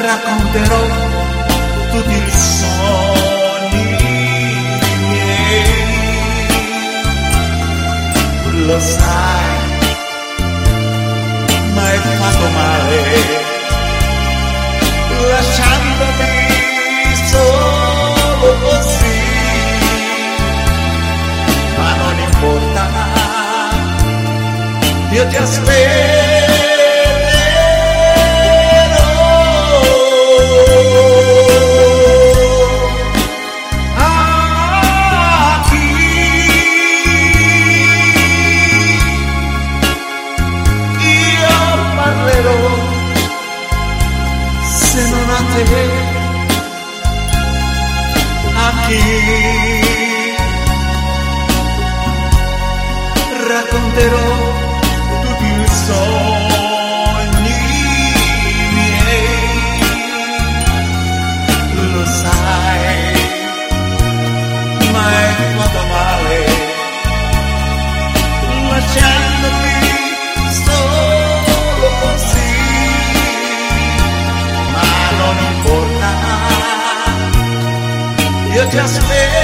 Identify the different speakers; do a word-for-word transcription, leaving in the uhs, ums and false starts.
Speaker 1: racconterò tutti i sogni miei. Lo sai, ma hai fatto male, lasciandomi solo così. Ma non importa, io ti aspetto. Se non a te, a chi racconterò tutti i sogni miei. Lo sai, ma hai fatto male, lasciandomi solo così. Non importa, io ti aspetto.